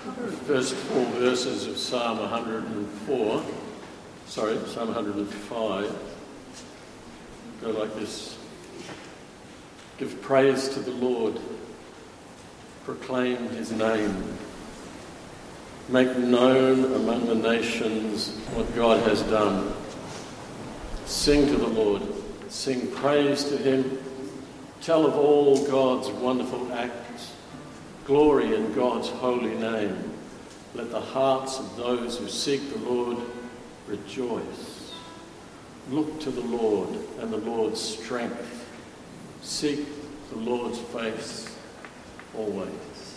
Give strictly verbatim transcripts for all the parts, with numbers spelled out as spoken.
First four verses of Psalm one hundred and four, sorry, Psalm one hundred and five, go like this. Give praise to the Lord, proclaim his name, make known among the nations what God has done. Sing to the Lord, sing praise to him, tell of all God's wonderful acts, glory in God's holy name. Let the hearts of those who seek the Lord rejoice. Look to the Lord and the Lord's strength. Seek the Lord's face always.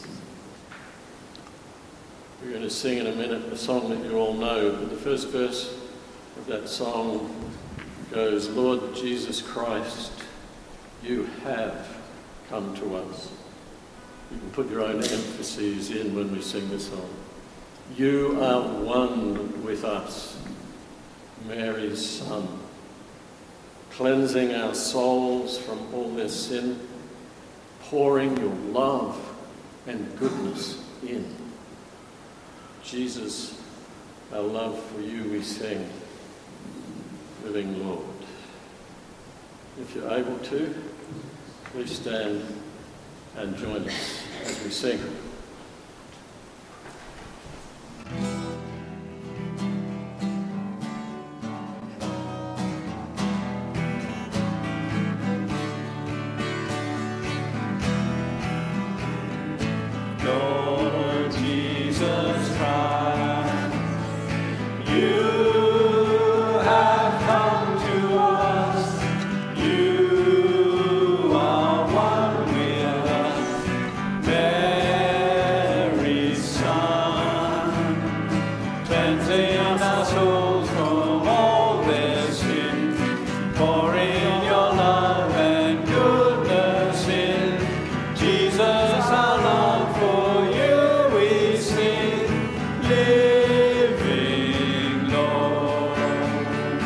We're going to sing in a minute a song that you all know, but the first verse of that song goes, Lord Jesus Christ, you have come to us. You can put your own emphases in when we sing this song. You are one with us, Mary's Son, cleansing our souls from all their sin, pouring your love and goodness in. Jesus, our love for you we sing, living Lord. If you're able to, please stand and join us as we sing. Lord Jesus Christ, you have come to us. You are one with us, Mary's Son, cleansing our souls from all their sin, pouring your love and goodness in. Jesus, our love for you we sing, living Lord.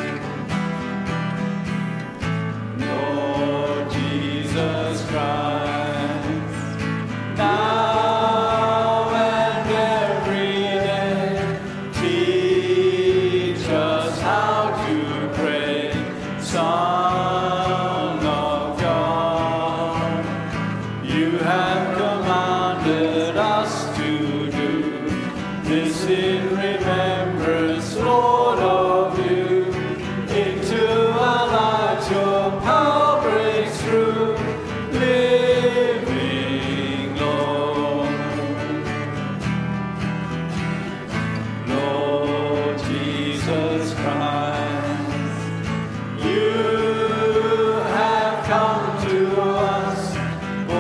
Lord Jesus Christ, now and every day, teach us how to pray, Son of God. You have commanded us to do this in remembrance, Lord, of you. Into our lives your power breaks through, living Lord. Lord Jesus Christ, you have come to us,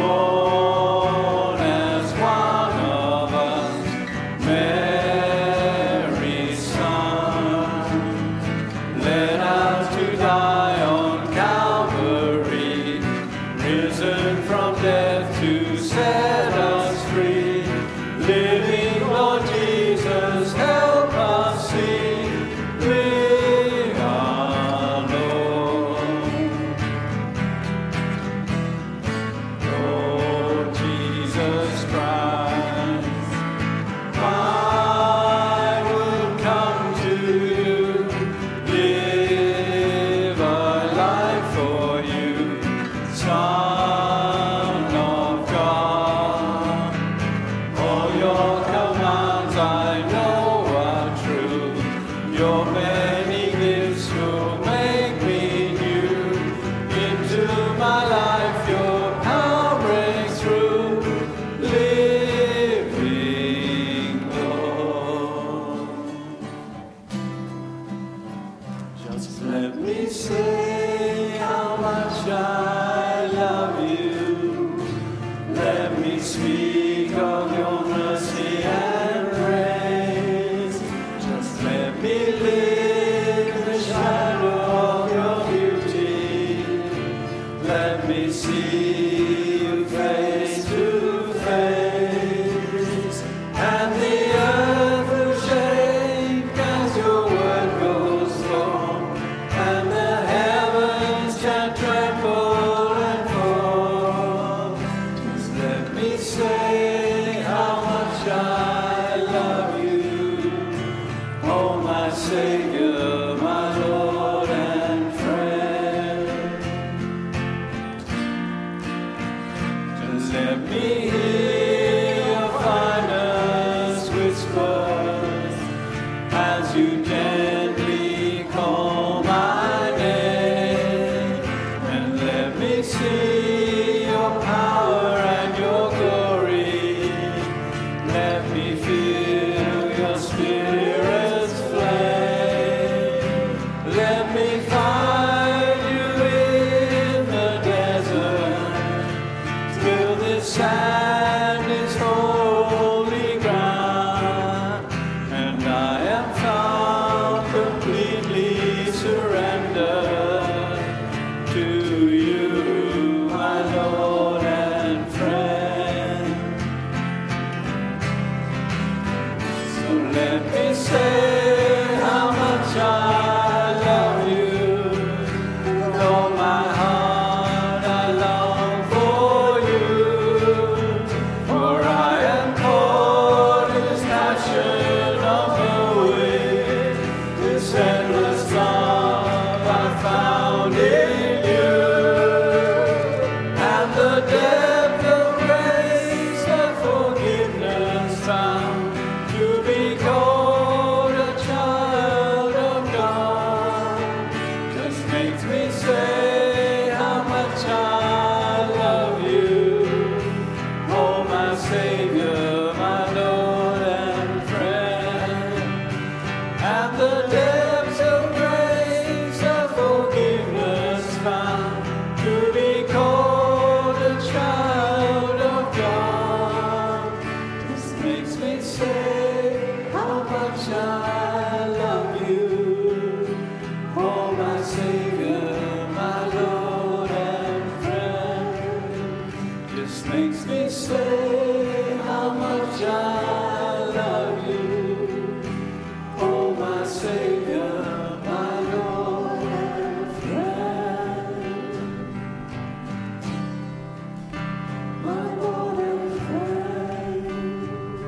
born as one of us, Mary's let me say how much I love you. With all my heart I long for you, for I am caught in this passion of the wind, this endless love I found in you, and the depth of grace that forgiveness found, to be called a child of God, just makes me say how much I love you. Oh, my Savior, my Lord and friend, and the depths of grace of forgiveness found, to be called a child of God, just makes me say how much I love you. Oh, my Savior, my Lord and friend, just makes me say how much I love you. Oh, my Savior, my Lord and friend, my Lord and friend,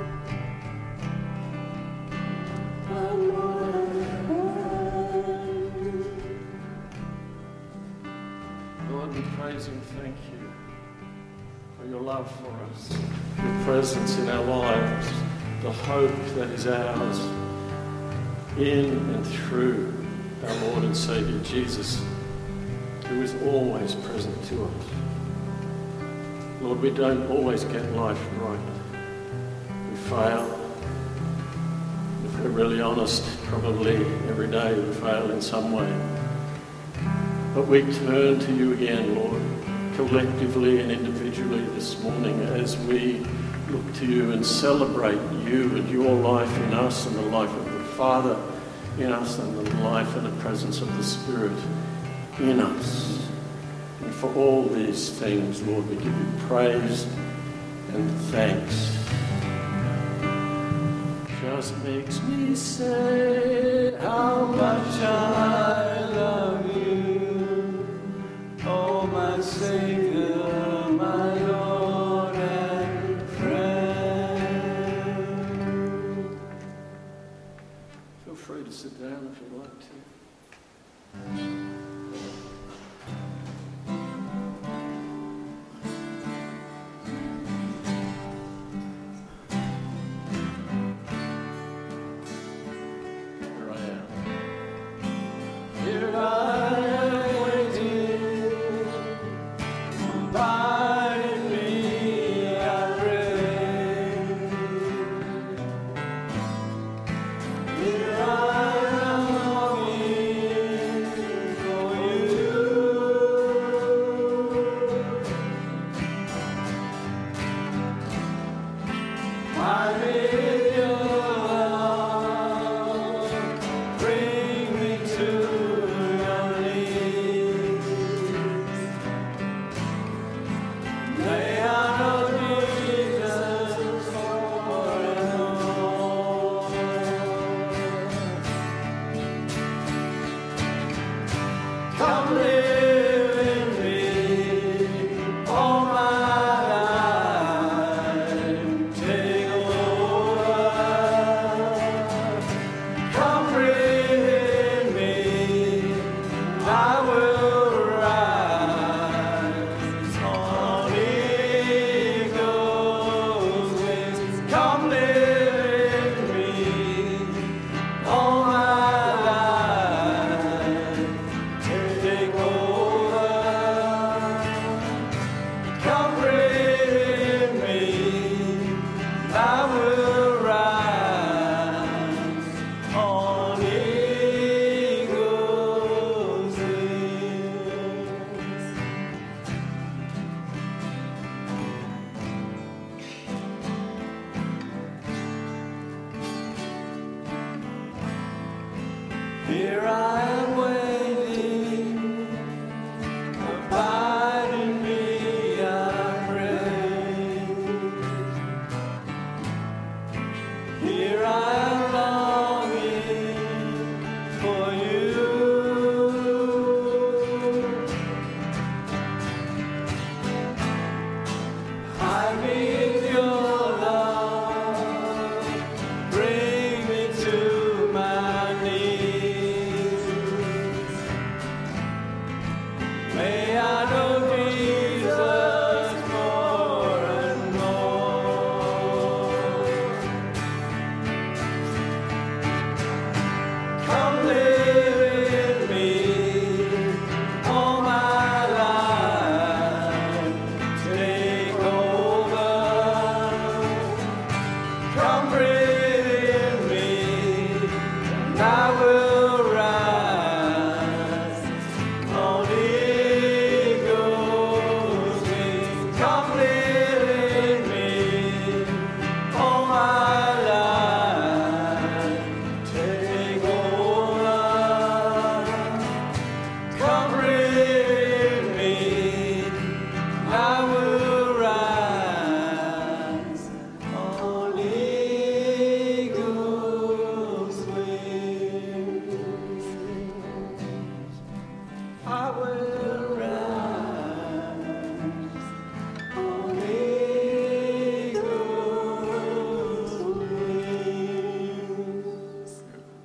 my Lord and friend. Lord, we praise and thank you for your love for us, your presence in our lives, the hope that is ours in and through our Lord and Saviour Jesus, who is always present to us. Lord, we don't always get life right. We fail. If we're really honest, probably every day we fail in some way. But we turn to you again, Lord, collectively and individually this morning as we look to you and celebrate you and your life in us and the life of the Father in us and the life and the presence of the Spirit in us. And for all these things, Lord, we give you praise and thanks. Just makes me say how much I love you. Oh, my Savior, my Lord and friend. Feel free to sit down if you'd like to. Here I am. Here I am waiting. Abide in me, I pray. Here I am longing for you. I need your love. Bring me to your knees. Lay out of Jesus forevermore. Come live in me all my life. Take over. Come breathe in me. I will rise on eagle's wings. Come live in me all my life. Take over. Come breathe in me. I will rise on eagle's wings. Here I am waiting. Abide in me, I pray. Here I am come breathe in me, and I will rise. Holy Ghost, wings, come live in me, all my life, take over. Come breathe in me, I will rise. Holy Ghost wings, I will rise. Holy Ghost wings.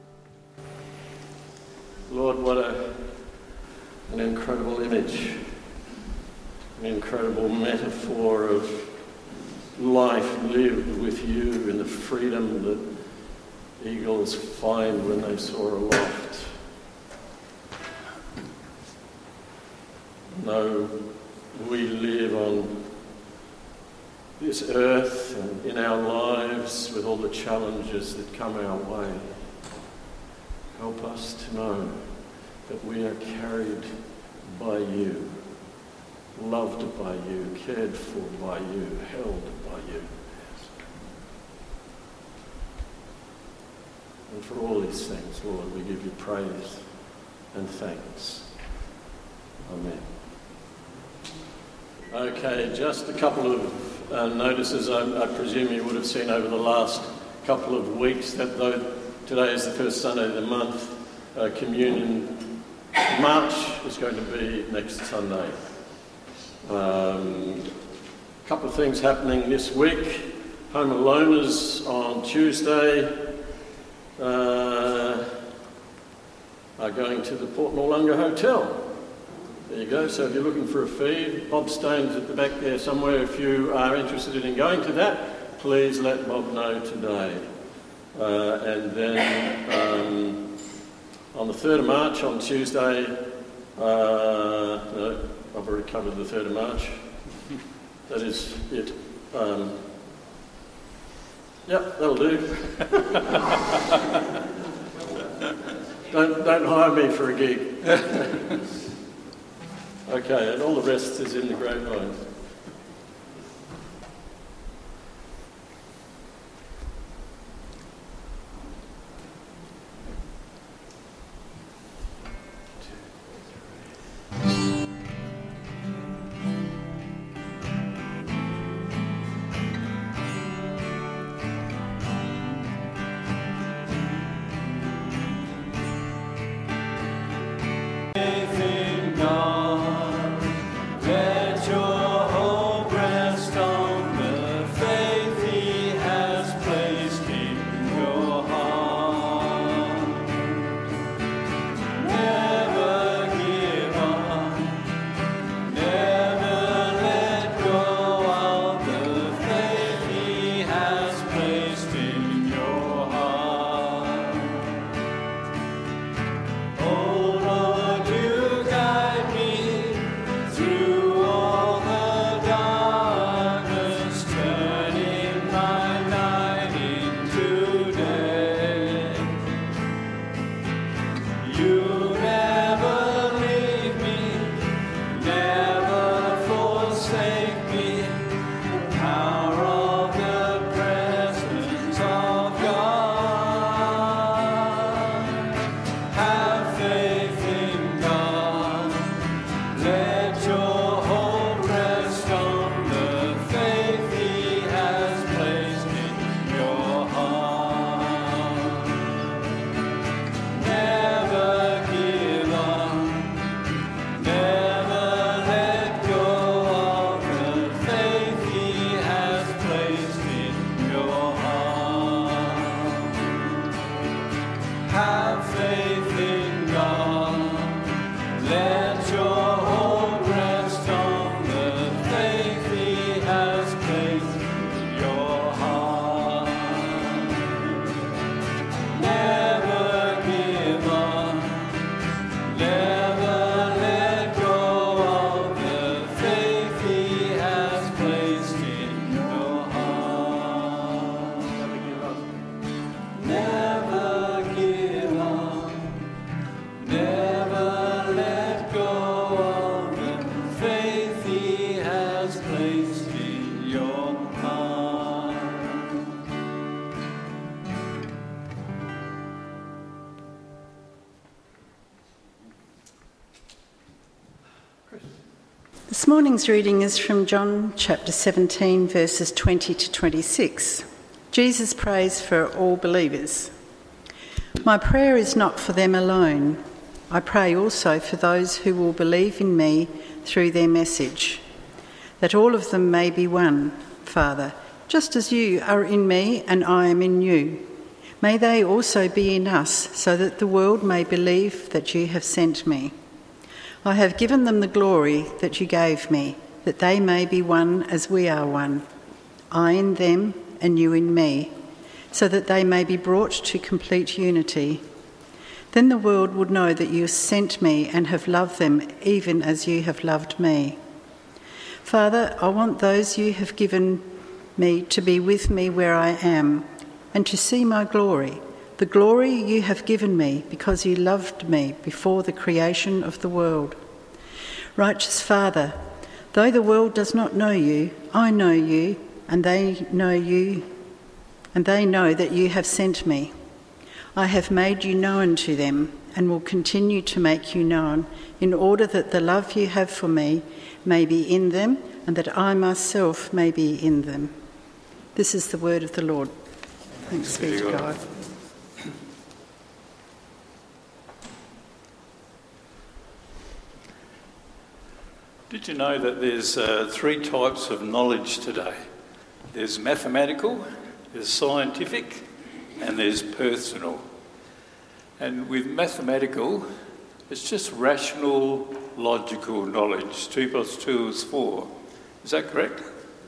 Lord, what a, an incredible image, an incredible metaphor of life lived with you in the freedom that eagles find when they soar aloft. No, we live on this earth and in our lives with all the challenges that come our way. Help us to know that we are carried by you, loved by you, cared for by you, held by you. And for all these things, Lord, we give you praise and thanks. Amen. Okay, just a couple of uh, notices I, I presume you would have seen over the last couple of weeks that though today is the first Sunday of the month, uh, Communion March is going to be next Sunday. Um, a couple of things happening this week. Home Aloners on Tuesday uh, are going to the Port Noarlunga Hotel. There you go. So if you're looking for a feed, Bob Stone's at the back there somewhere. If you are interested in going to that, please let Bob know today. Uh, and then um, on the third of March, on Tuesday, uh, no, I've already covered the third of March. That is it. Um, yep, that'll do. don't, don't hire me for a gig. Okay, and all the rest is in the grapevine. Faith in God, let your morning's reading is from John chapter seventeen, verses twenty to twenty-six. Jesus prays for all believers. My prayer is not for them alone. I pray also for those who will believe in me through their message, that all of them may be one, Father, just as you are in me and I am in you. May they also be in us, so that the world may believe that you have sent me. I have given them the glory that you gave me, that they may be one as we are one, I in them and you in me, so that they may be brought to complete unity. Then the world would know that you sent me and have loved them even as you have loved me. Father, I want those you have given me to be with me where I am, and to see my glory, the glory you have given me because you loved me before the creation of the world. Righteous Father, though the world does not know you, I know you, and they know you, and they know that you have sent me. I have made you known to them and will continue to make you known, in order that the love you have for me may be in them and that I myself may be in them. This is the word of the Lord. Thanks be to God. Did you know that there's uh, three types of knowledge today? There's mathematical, there's scientific, and there's personal. And with mathematical, it's just rational, logical knowledge. Two plus two is four. Is that correct?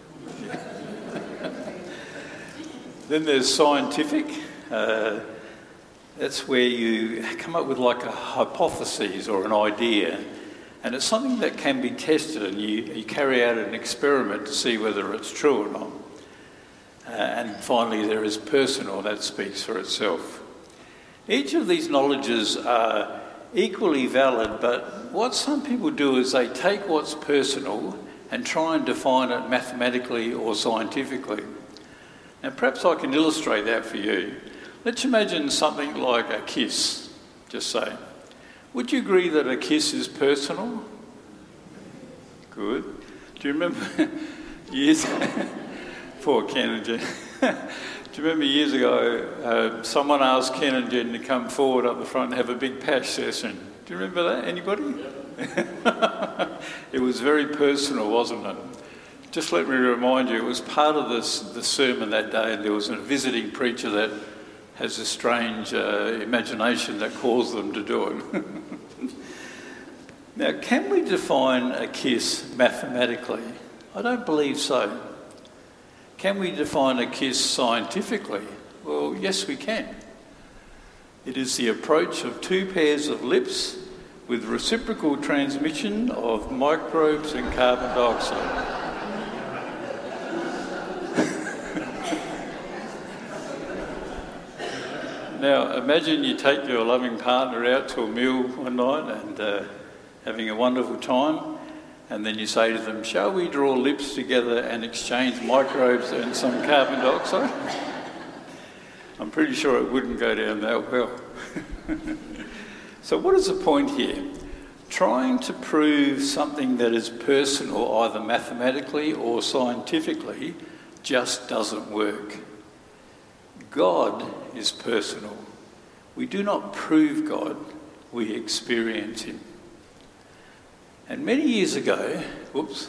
Then there's scientific. Uh, that's where you come up with like a hypothesis or an idea. And it's something that can be tested, and you, you carry out an experiment to see whether it's true or not. Uh, and finally, there is personal, that speaks for itself. Each of these knowledges are equally valid, but what some people do is they take what's personal and try and define it mathematically or scientifically. Now, perhaps I can illustrate that for you. Let's imagine something like a kiss, just say. Would you agree that a kiss is personal? Good. Do you remember years poor Ken and Jen. Do you remember years ago, uh, someone asked Ken and Jen to come forward up the front and have a big pash session? Do you remember that? Anybody? It was very personal, wasn't it? Just let me remind you, it was part of this, the sermon that day, and there was a visiting preacher that has a strange uh, imagination that caused them to do it. Now, can we define a kiss mathematically? I don't believe so. Can we define a kiss scientifically? Well, yes, we can. It is the approach of two pairs of lips with reciprocal transmission of microbes and carbon dioxide. Now, imagine you take your loving partner out to a meal one night and uh, having a wonderful time, and then you say to them, shall we draw lips together and exchange microbes and some carbon dioxide? I'm pretty sure it wouldn't go down that well. So what is the point here? Trying to prove something that is personal, either mathematically or scientifically, just doesn't work. God is personal. We do not prove God, we experience him. And many years ago, whoops,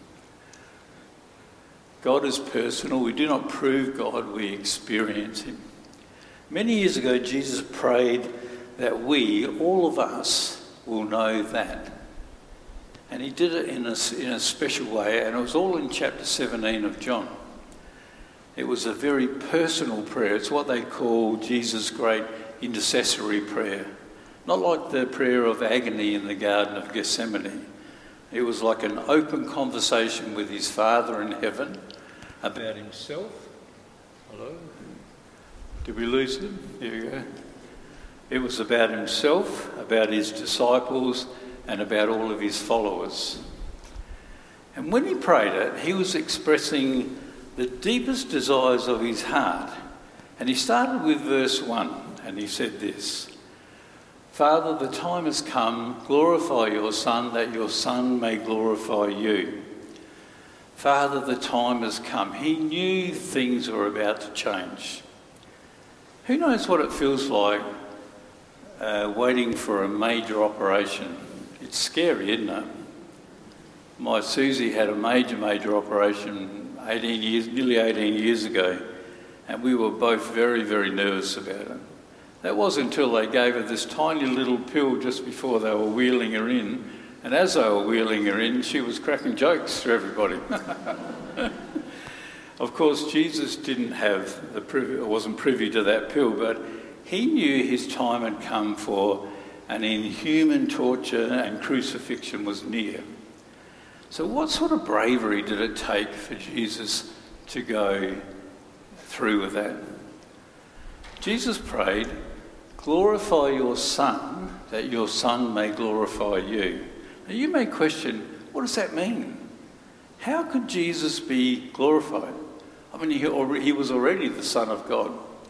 God is personal. We do not prove God, we experience him. Many years ago, Jesus prayed that we, all of us, will know that. And he did it in a, in a special way, and it was all in chapter seventeen of John. It was a very personal prayer. It's what they call Jesus' great intercessory prayer. Not like the prayer of agony in the Garden of Gethsemane. It was like an open conversation with his Father in heaven about himself. Hello? Did we lose him? Here we go. It was about himself, about his disciples, and about all of his followers. And when he prayed it, he was expressing the deepest desires of his heart. And he started with verse one, and he said this: Father, the time has come. Glorify your Son, that your Son may glorify you. Father, the time has come. He knew things were about to change. Who knows what it feels like uh, waiting for a major operation? It's scary, isn't it? My Susie had a major, major operation eighteen years, nearly eighteen years ago, and we were both very, very nervous about it. That wasn't until they gave her this tiny little pill just before they were wheeling her in, and as they were wheeling her in, she was cracking jokes to everybody. Of course, Jesus didn't have the privy, wasn't privy to that pill, but he knew his time had come for an inhuman torture and crucifixion was near. So what sort of bravery did it take for Jesus to go through with that? Jesus prayed, glorify your Son, that your Son may glorify you. Now you may question, what does that mean? How could Jesus be glorified? I mean, he, already, he was already the Son of God.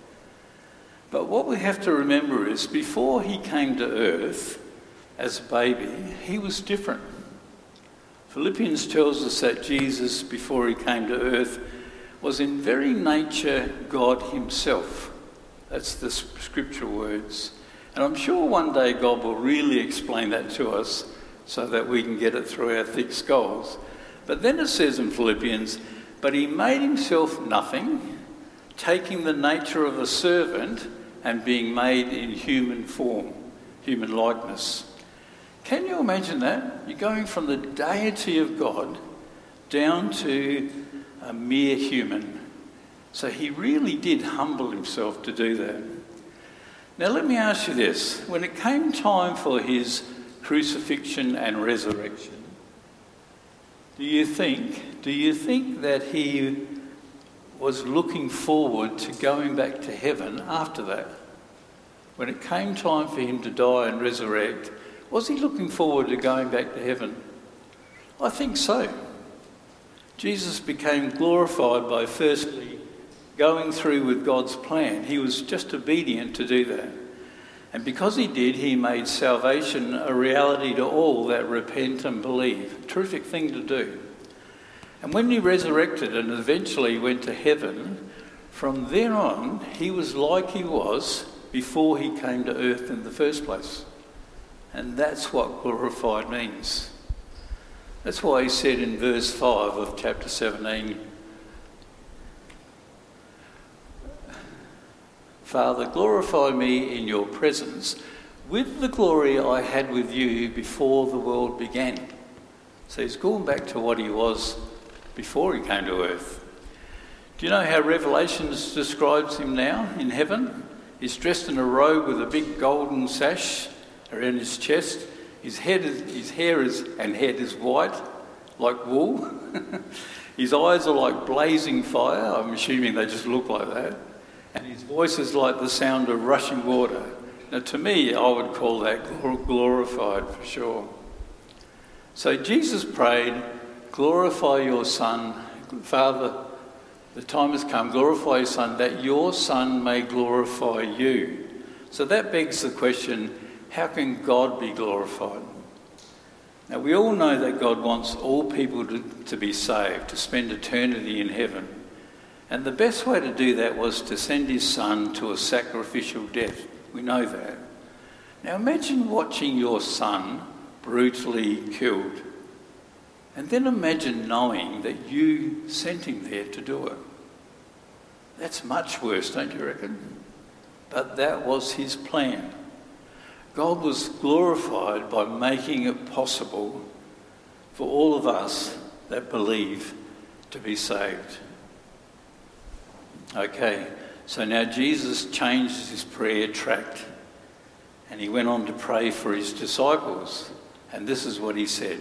But what we have to remember is, before he came to earth as a baby, he was different. Philippians tells us that Jesus, before he came to earth, was in very nature God himself. That's the scriptural words. And I'm sure one day God will really explain that to us so that we can get it through our thick skulls. But then it says in Philippians, but he made himself nothing, taking the nature of a servant and being made in human form, human likeness. Can you imagine that? You're going from the deity of God down to a mere human. So he really did humble himself to do that. Now let me ask you this. When it came time for his crucifixion and resurrection, do you think, do you think that he was looking forward to going back to heaven after that? When it came time for him to die and resurrect, was he looking forward to going back to heaven? I think so. Jesus became glorified by firstly going through with God's plan. He was just obedient to do that. And because he did, he made salvation a reality to all that repent and believe. A terrific thing to do. And when he resurrected and eventually went to heaven, from there on, he was like he was before he came to earth in the first place. And that's what glorified means. That's why he said in verse five of chapter seventeen, Father, glorify me in your presence with the glory I had with you before the world began. So he's gone back to what he was before he came to earth. Do you know how Revelation describes him now in heaven? He's dressed in a robe with a big golden sash around his chest. His head is, his hair is, and head is white, like wool. His eyes are like blazing fire. I'm assuming they just look like that. And his voice is like the sound of rushing water. Now, to me, I would call that glorified for sure. So Jesus prayed, glorify your Son. Father, the time has come, glorify your Son, that your Son may glorify you. So that begs the question, how can God be glorified? Now, we all know that God wants all people to, to be saved, to spend eternity in heaven. And the best way to do that was to send his Son to a sacrificial death. We know that. Now imagine watching your son brutally killed. And then imagine knowing that you sent him there to do it. That's much worse, don't you reckon? But that was his plan. God was glorified by making it possible for all of us that believe to be saved. Okay, so now Jesus changed his prayer track and he went on to pray for his disciples. And this is what he said.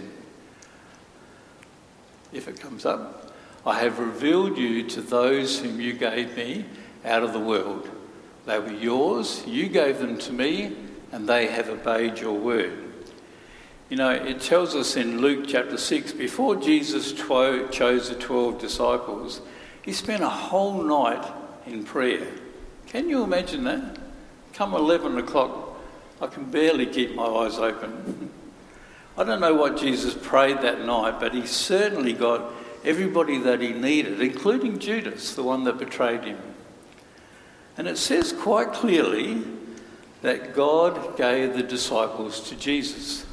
If it comes up. I have revealed you to those whom you gave me out of the world. They were yours, you gave them to me, and they have obeyed your word. You know, it tells us in Luke chapter six, before Jesus tw- chose the twelve disciples, he spent a whole night in prayer. Can you imagine that? Come eleven o'clock, I can barely keep my eyes open. I don't know what Jesus prayed that night, but he certainly got everybody that he needed, including Judas, the one that betrayed him. And it says quite clearly that God gave the disciples to Jesus.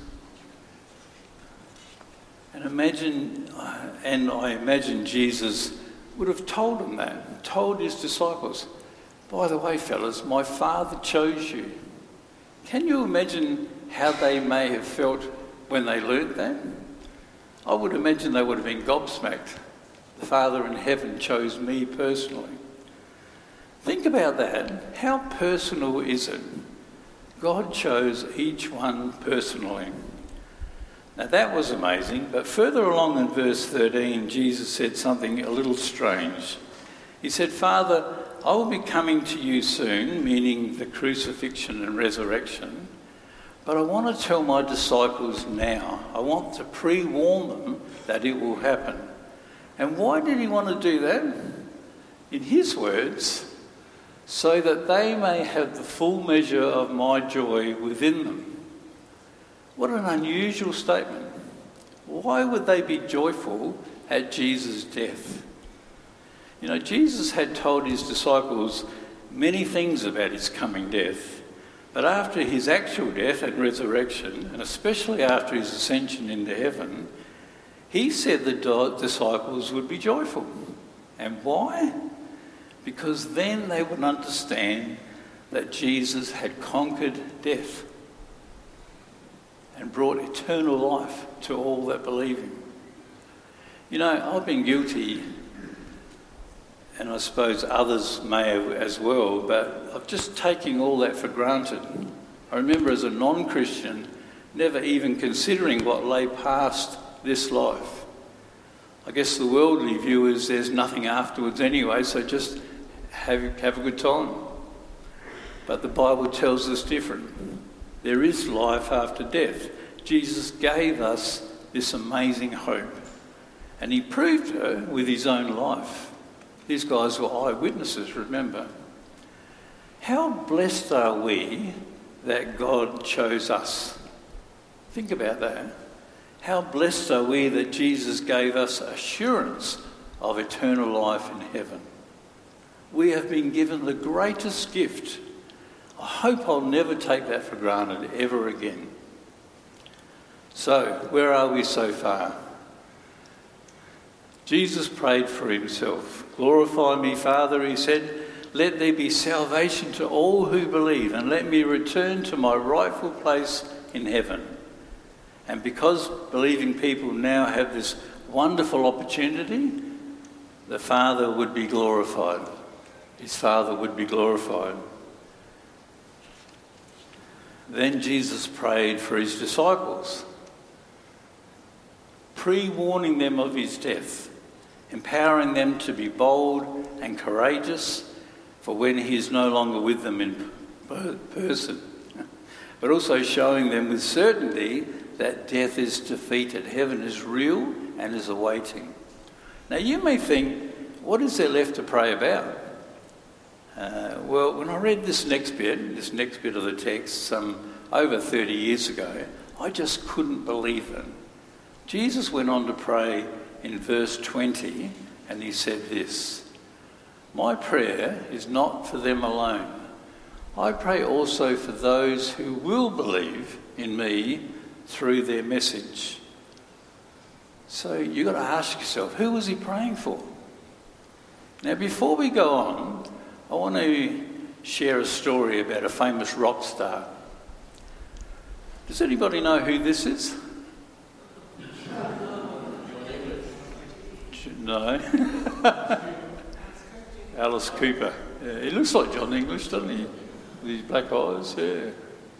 And imagine, and I imagine Jesus would have told them that, told his disciples, by the way, fellas, my Father chose you. Can you imagine how they may have felt when they learnt that? I would imagine they would have been gobsmacked. The Father in heaven chose me personally. Think about that. How personal is it? God chose each one personally. Now that was amazing, but further along in verse thirteen, Jesus said something a little strange. He said, Father, I will be coming to you soon, meaning the crucifixion and resurrection, but I want to tell my disciples now. I want to pre-warn them that it will happen. And why did he want to do that? In his words, so that they may have the full measure of my joy within them. What an unusual statement. Why would they be joyful at Jesus' death? You know, Jesus had told his disciples many things about his coming death, but after his actual death and resurrection, and especially after his ascension into heaven, he said the disciples would be joyful. And why? Because then they would understand that Jesus had conquered death and brought eternal life to all that believe him. You know, I've been guilty, and I suppose others may have as well, but of just taking all that for granted. I remember as a non-Christian never even considering what lay past this life. I guess the worldly view is there's nothing afterwards anyway, so just have, have a good time. But the Bible tells us different. There is life after death. Jesus gave us this amazing hope, and he proved it with his own life. These guys were eyewitnesses, remember. How blessed are we that God chose us? Think about that. How blessed are we that Jesus gave us assurance of eternal life in heaven. We have been given the greatest gift. I hope I'll never take that for granted ever again. So, where are we so far? Jesus prayed for himself. Glorify me, Father, he said. Let there be salvation to all who believe, and let me return to my rightful place in heaven. And because believing people now have this wonderful opportunity, the Father would be glorified. His Father would be glorified. Then Jesus prayed for his disciples, pre-warning them of his death, empowering them to be bold and courageous for when he is no longer with them in person, but also showing them with certainty that death is defeated, heaven is real and is awaiting. Now you may think, what is there left to pray about? Uh, well, when I read this next bit, this next bit of the text, some over thirty years ago, I just couldn't believe it. Jesus went on to pray in verse twenty, and he said this, "My prayer is not for them alone. I pray also for those who will believe in me through their message." So you've got to ask yourself, who was he praying for? Now, before we go on, I want to share a story about a famous rock star. Does anybody know who this is? No. Alice Cooper. Yeah, he looks like John English, doesn't he? With his black eyes, yeah.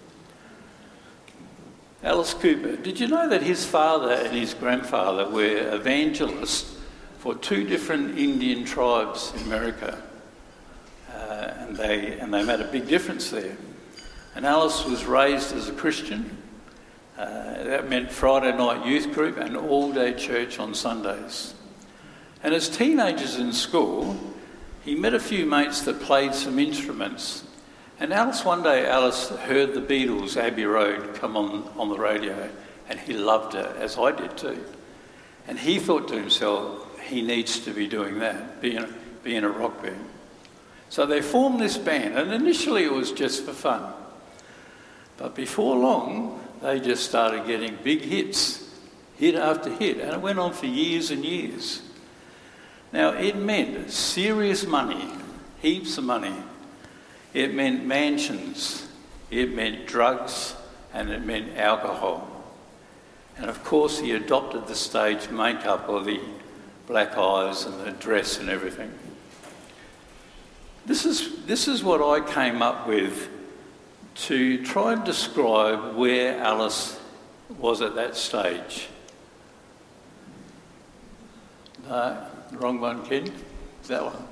Alice Cooper. Did you know that his father and his grandfather were evangelists for two different Indian tribes in America? Uh, and they and they made a big difference there. And Alice was raised as a Christian. Uh, that meant Friday night youth group and all-day church on Sundays. And as teenagers in school, he met a few mates that played some instruments. And Alice, one day, Alice heard the Beatles' Abbey Road come on, on the radio, and he loved it, as I did too. And he thought to himself, he needs to be doing that, being, being a rock band. So they formed this band, and initially it was just for fun. But before long, they just started getting big hits, hit after hit, and it went on for years and years. Now, it meant serious money, heaps of money. It meant mansions, it meant drugs, and it meant alcohol. And of course, he adopted the stage makeup or the black eyes and the dress and everything. This is, this is what I came up with to try and describe where Alice was at that stage. No, wrong one, Ken. That one.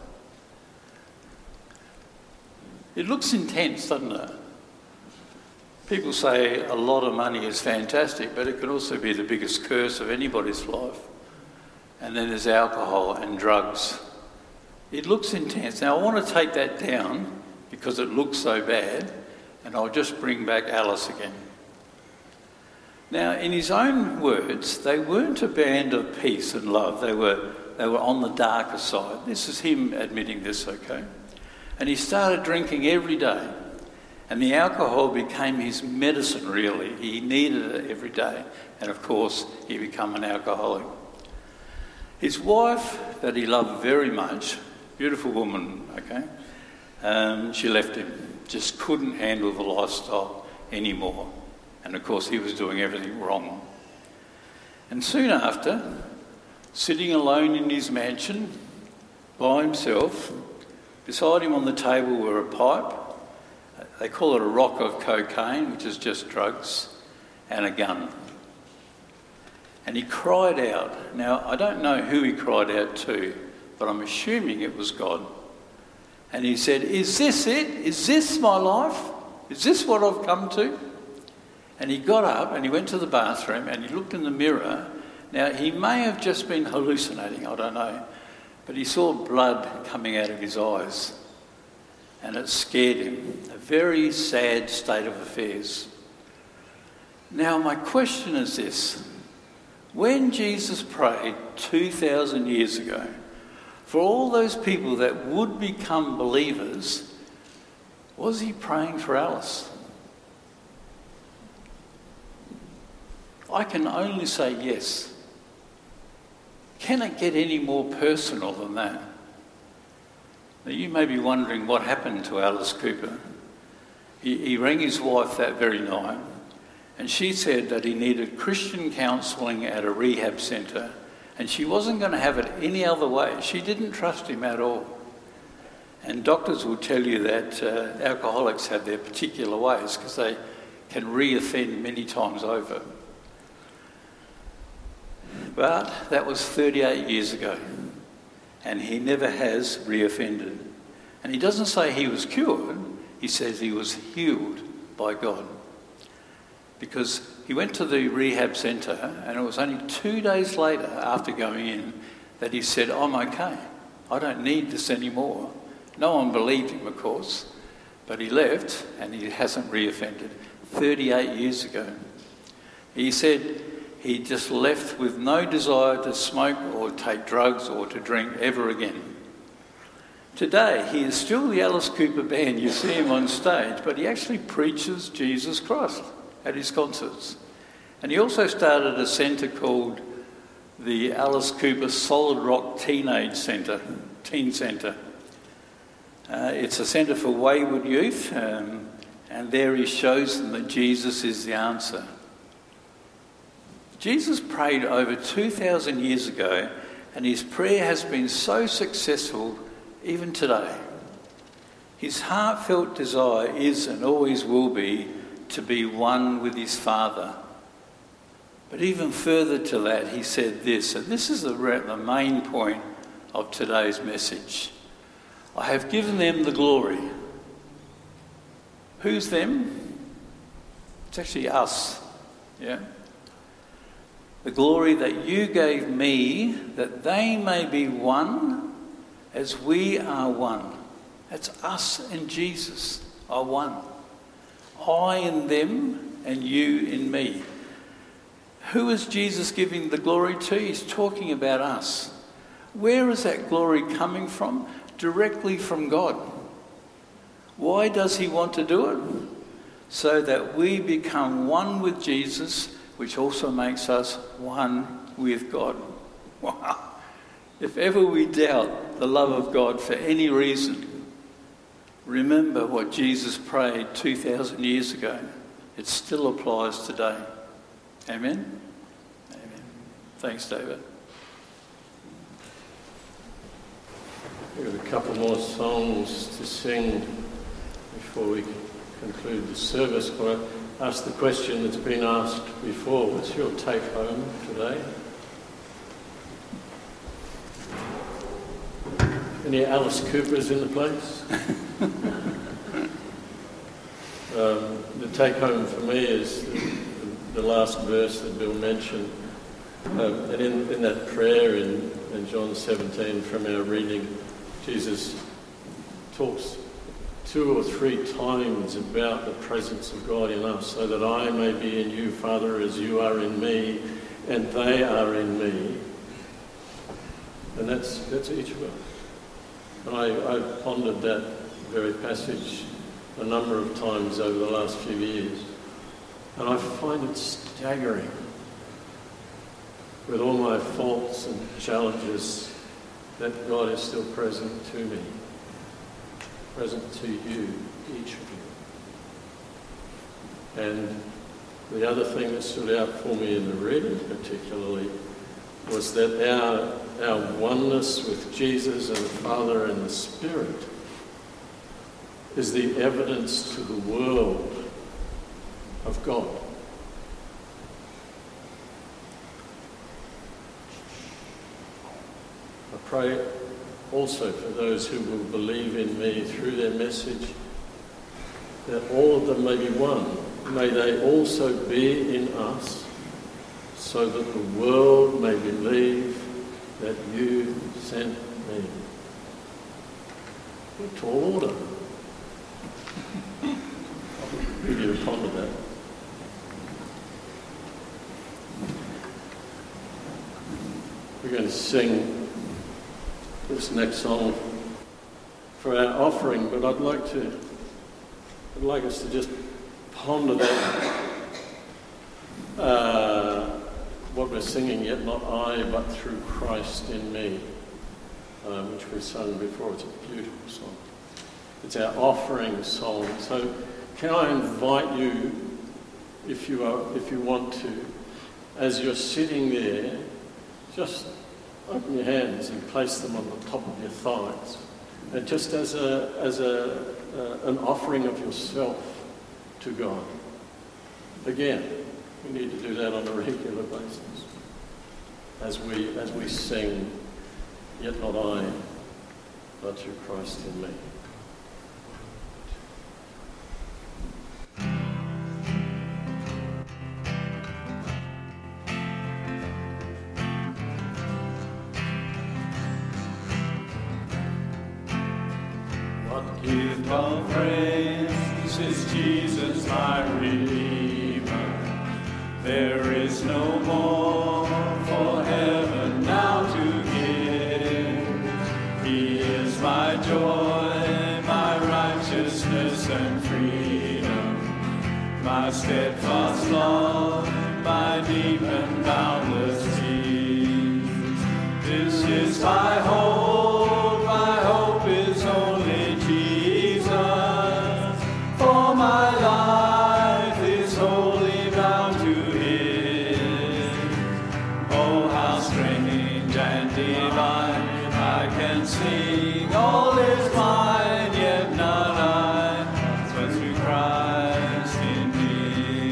It looks intense, doesn't it? People say a lot of money is fantastic, but it can also be the biggest curse of anybody's life. And then there's alcohol and drugs. It looks intense. Now, I want to take that down because it looks so bad, and I'll just bring back Alice again. Now, in his own words, they weren't a band of peace and love. They were, they were on the darker side. This is him admitting this, okay? And he started drinking every day. And the alcohol became his medicine, really. He needed it every day. And of course, he became an alcoholic. His wife, that he loved very much, beautiful woman, okay, um, she left him. Just couldn't handle the lifestyle anymore. And of course, he was doing everything wrong. And soon after, sitting alone in his mansion, by himself, beside him on the table were a pipe, they call it a rock of cocaine, which is just drugs, and a gun. And he cried out. Now, I don't know who he cried out to, but I'm assuming it was God. And he said, "Is this it? Is this my life? Is this what I've come to?" And he got up and he went to the bathroom and he looked in the mirror. Now, he may have just been hallucinating, I don't know, but he saw blood coming out of his eyes. And it scared him. A very sad state of affairs. Now, my question is this. When Jesus prayed two thousand years ago for all those people that would become believers, was he praying for Alice? I can only say yes. Can it get any more personal than that? Now, you may be wondering what happened to Alice Cooper. He, he rang his wife that very night, and she said that he needed Christian counselling at a rehab centre, and she wasn't going to have it any other way. She didn't trust him at all. And doctors will tell you that uh, alcoholics have their particular ways because they can re-offend many times over. But that was thirty-eight years ago. And he never has re-offended. And he doesn't say he was cured, he says he was healed by God. Because he went to the rehab centre and it was only two days later after going in that he said, "I'm okay, I don't need this anymore." No one believed him, of course, but he left and he hasn't re-offended. thirty-eight years ago. He said he just left with no desire to smoke or take drugs or to drink ever again. Today, he is still the Alice Cooper Band. You see him on stage, but he actually preaches Jesus Christ at his concerts. And he also started a centre called the Alice Cooper Solid Rock Teenage Centre, Teen Centre. Uh, it's a centre for wayward youth, um, and there he shows them that Jesus is the answer. Jesus prayed over two thousand years ago, and his prayer has been so successful even today. His heartfelt desire is and always will be to be one with his Father. But even further to that, he said this, and this is the, the main point of today's message. "I have given them the glory." Who's them? It's actually us. Yeah. "The glory that you gave me, that they may be one as we are one." That's us and Jesus. are one. I in them and you in me. Who is Jesus giving the glory to? He's talking about us. Where is that glory coming from? Directly from God. Why does he want to do it? So that we become one with Jesus, which also makes us one with God. Wow. If ever we doubt the love of God for any reason, remember what Jesus prayed two thousand years ago. It still applies today. Amen? Amen. Thanks, David. We've got a couple more songs to sing before we conclude the service. But I ask the question that's been asked before. What's your take home today? Any Alice Coopers in the place? um, the take home for me is the, the last verse that Bill mentioned. Um, and in, in that prayer in, in John seventeen from our reading, Jesus talks two or three times about the presence of God in us, so that I may be in you, Father, as you are in me, and they are in me. And that's that's each of us. And I, I've pondered that very passage a number of times over the last few years. And I find it staggering, with all my faults and challenges, that God is still present to me, present to you, each of you. And the other thing that stood out for me in the reading particularly was that our, our oneness with Jesus and the Father and the Spirit is the evidence to the world of God. I pray also for those who will believe in me through their message, that all of them may be one. May they also be in us, so that the world may believe that you sent me. What a tall order. I'll give you to ponder that. We're going to sing this next song for our offering, but I'd like to, I'd like us to just ponder that. Uh, what we're singing, yet not I, but through Christ in me, um, which we've sung before. It's a beautiful song. It's our offering song. So can I invite you, if you are, if you want to, as you're sitting there, just open your hands and place them on the top of your thighs, and just as a as a uh, an offering of yourself to God. Again, we need to do that on a regular basis as we as we sing, yet not I, but through Christ in me. What gift of praise is Jesus my Redeemer? There is no more for heaven now to give. He is my joy, my righteousness and freedom, my steadfast love, my deep and boundless peace. This is my hope, my hope is only Jesus, for my life is wholly bound to His. Oh, how strange and divine, I can sing, all is mine, yet not I, but through Christ in me.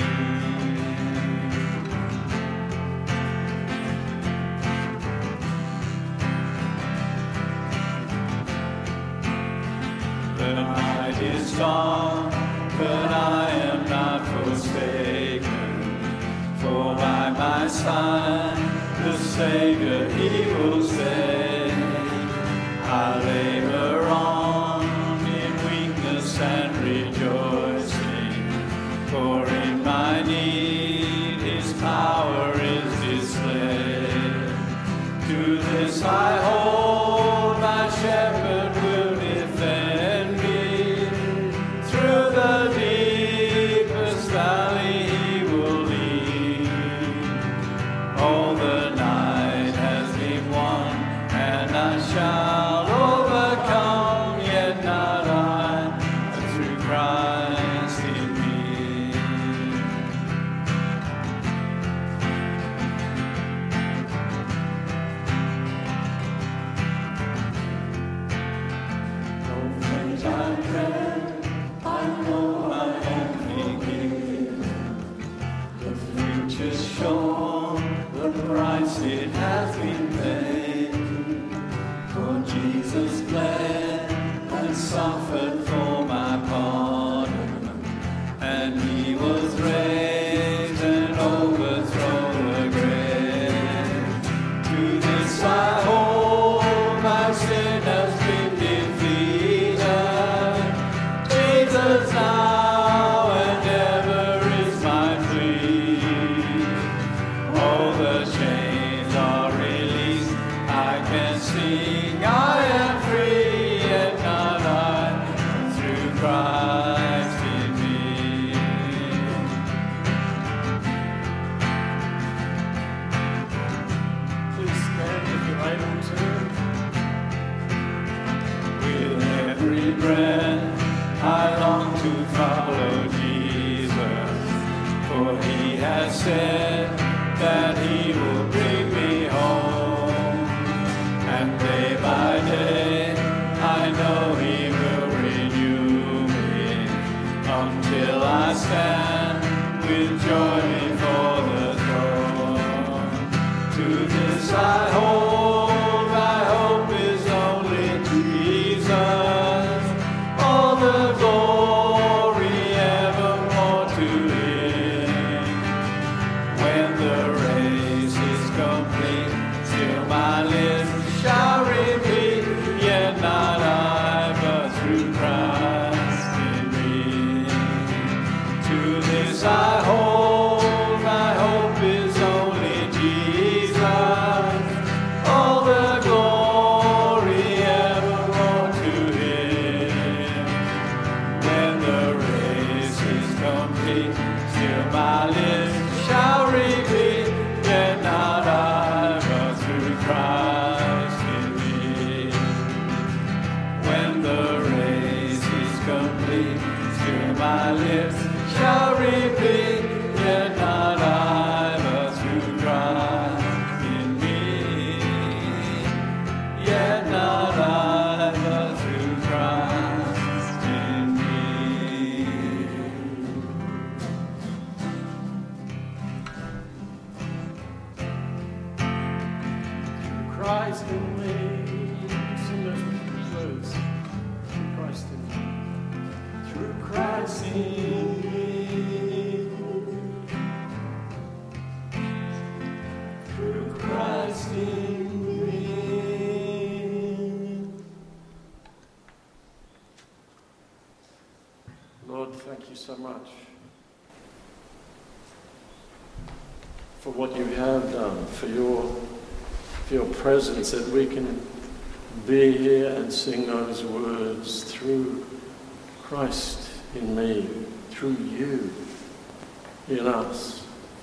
The night is dark, but I am not forsaken, for by my side the Savior He will stay. I labor on in weakness and rejoicing, for in my need his power is displayed. To this I hold, my shepherd will defend me. Through the deepest valley he will lead. All the night has been won, and I shall overcome, yet not I, but through Christ in me. No friends I dread, I know I only give. The future's shown, the price it has been paid. For Jesus bled and suffered for my pardon, and he was raised and overthrown the grave. To this I hold, my sin has been defeated. Jesus now and ever is my plea. All the chains are released, I can sing, I am free, yet not I, through Christ in me. Please stand if you're able to. With every breath I long to follow Jesus, for he has said that he will bring me home. And day by day I know he will renew me, until I stand with joy before the throne. To this I hold, my hope is only Jesus. All the glory evermore to him. When the race is complete, still my lips shall repeat, yet not I, but through Christ in me. To this I hold, my hope is only Jesus. All the glory evermore to him. When the race is complete, still my lips shall repeat, yet not I, but through Christ in me. When the race is complete, still my lips shall repeat, yet not I, but through Christ in me. Yet not I, but through Christ in me. Christ in me. Sing those words. Through Christ in me. Through Christ in me. Through Christ in me. Lord, thank you so much for what you have done, for your, for your presence, that we can be here and sing those words through Christ in me, through you in us.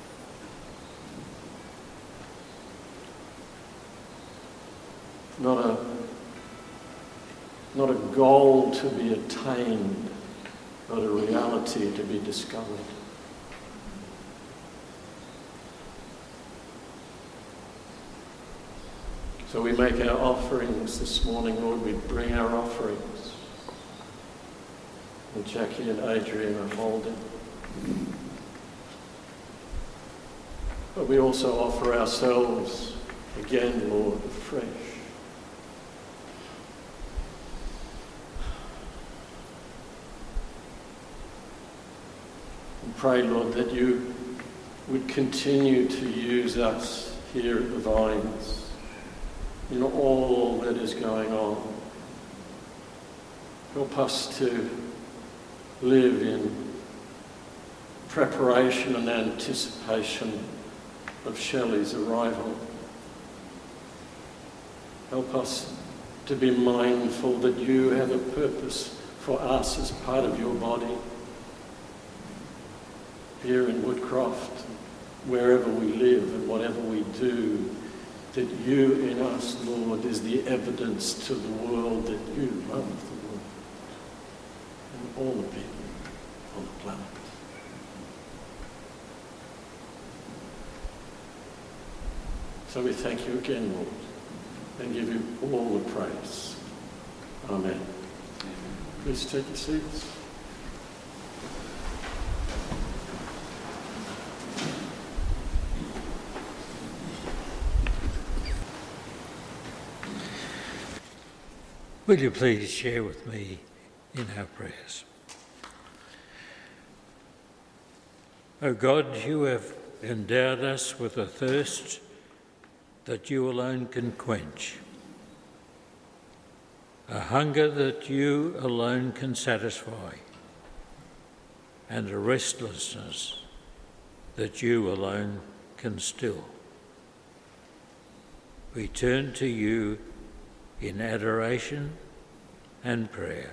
Not a, not a goal to be attained, but a reality to be discovered. So we make our offerings this morning, Lord. We bring our offerings. And Jackie and Adrian are holding. But we also offer ourselves again, Lord, afresh. And pray, Lord, that you would continue to use us here at the Vines in all that is going on. Help us to live in preparation and anticipation of Shelley's arrival. Help us to be mindful that you have a purpose for us as part of your body here in Woodcroft, wherever we live and whatever we do, that you in us, Lord, is the evidence to the world that you love the world and all the people on the planet. So we thank you again, Lord, and give you all the praise. Amen. Please take your seats. Will you please share with me in our prayers? O God, you have endowed us with a thirst that you alone can quench, a hunger that you alone can satisfy, and a restlessness that you alone can still. We turn to you in adoration and prayer.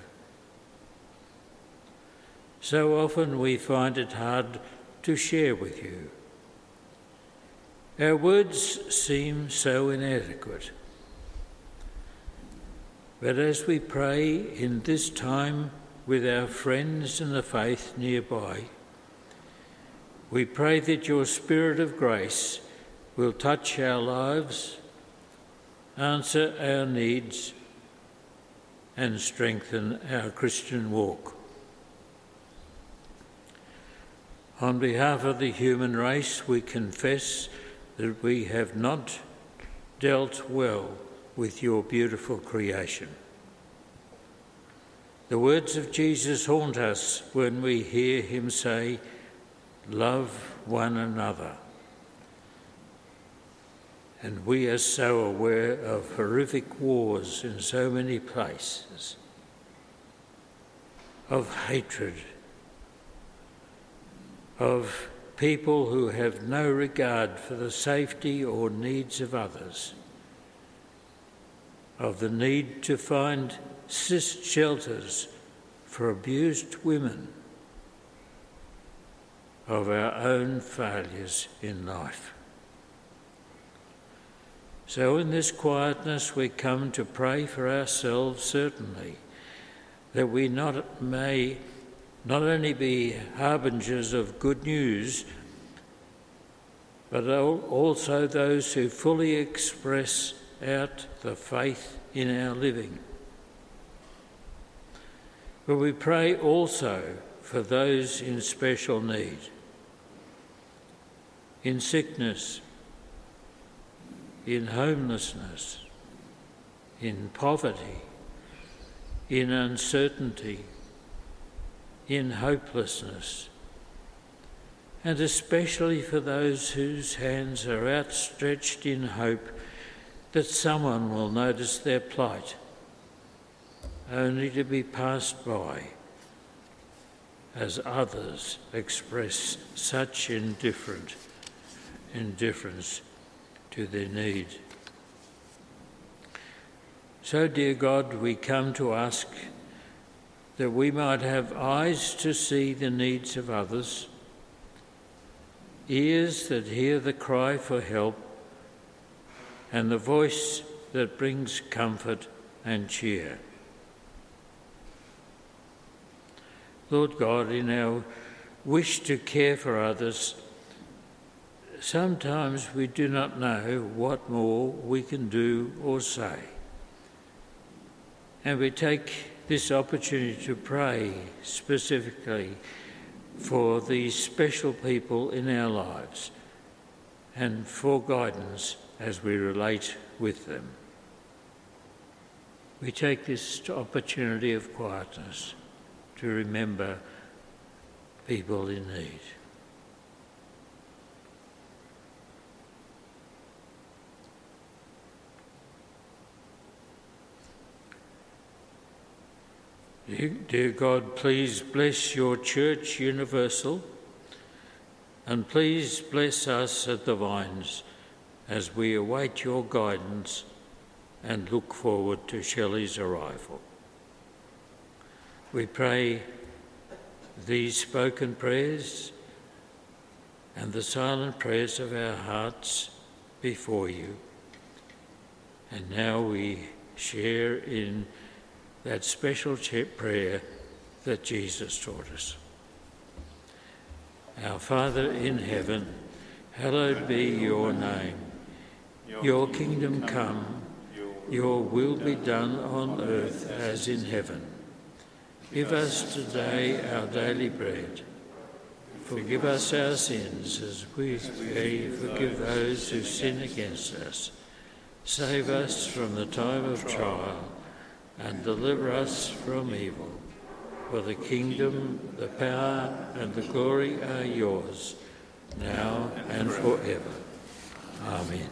So often we find it hard to share with you. Our words seem so inadequate. But as we pray in this time with our friends in the faith nearby, we pray that your Spirit of grace will touch our lives, answer our needs, and strengthen our Christian walk. On behalf of the human race, we confess that we have not dealt well with your beautiful creation. The words of Jesus haunt us when we hear him say, "Love one another." And we are so aware of horrific wars in so many places, of hatred, of people who have no regard for the safety or needs of others, of the need to find shelters for abused women, of our own failures in life. So in this quietness we come to pray for ourselves, certainly, that we not may not only be harbingers of good news, but also those who fully express out the faith in our living. But we pray also for those in special need, in sickness, in homelessness, in poverty, in uncertainty, in hopelessness, and especially for those whose hands are outstretched in hope that someone will notice their plight, only to be passed by as others express such indifferent indifference to their need. So, dear God, we come to ask that we might have eyes to see the needs of others, ears that hear the cry for help, and the voice that brings comfort and cheer. Lord God, in our wish to care for others, sometimes we do not know what more we can do or say. And we take this opportunity to pray specifically for these special people in our lives and for guidance as we relate with them. We take this opportunity of quietness to remember people in need. Dear, dear God, please bless your Church Universal, and please bless us at the Vines as we await your guidance and look forward to Shelley's arrival. We pray these spoken prayers and the silent prayers of our hearts before you. And now we share in that special prayer that Jesus taught us. Our Father in heaven, hallowed be your name. Your kingdom come, your will be done on earth as in heaven. Give us today our daily bread. Forgive us our sins as we forgive those who sin against us. Save us from the time of trial and deliver us from evil. For the kingdom, the power and the glory are yours, now and forever. Amen.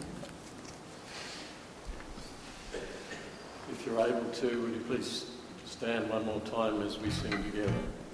If you're able to, would you please stand one more time as we sing together?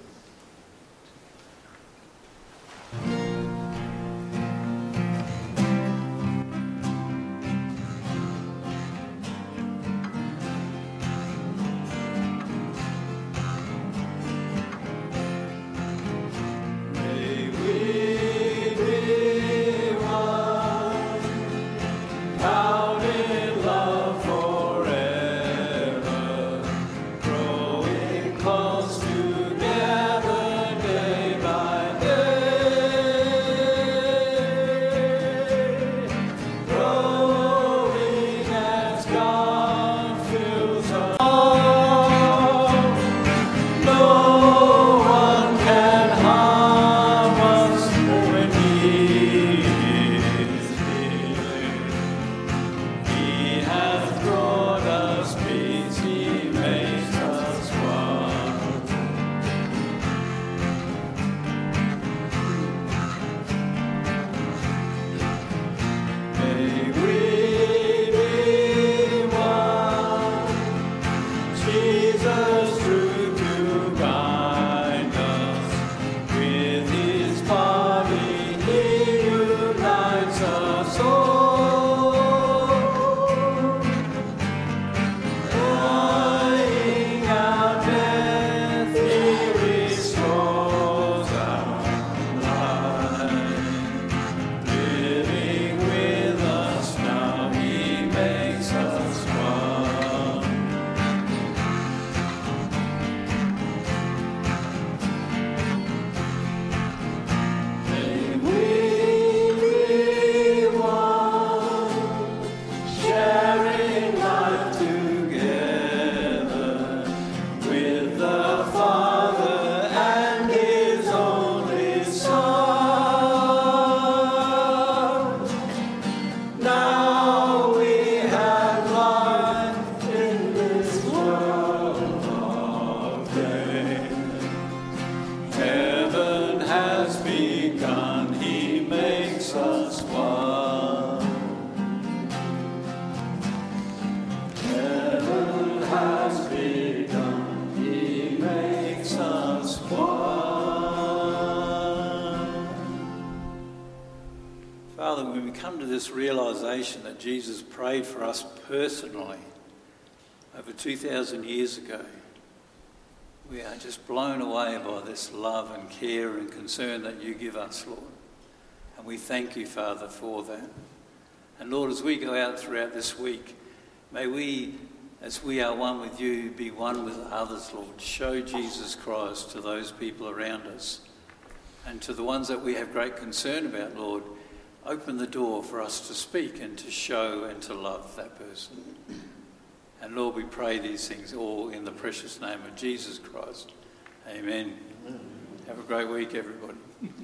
Father, when we come to this realisation that Jesus prayed for us personally over two thousand years ago, we are just blown away by this love and care and concern that you give us, Lord. And we thank you, Father, for that. And Lord, as we go out throughout this week, may we, as we are one with you, be one with others, Lord. Show Jesus Christ to those people around us. And to the ones that we have great concern about, Lord, open the door for us to speak and to show and to love that person. And Lord, we pray these things all in the precious name of Jesus Christ. Amen. Amen. Have a great week, everybody.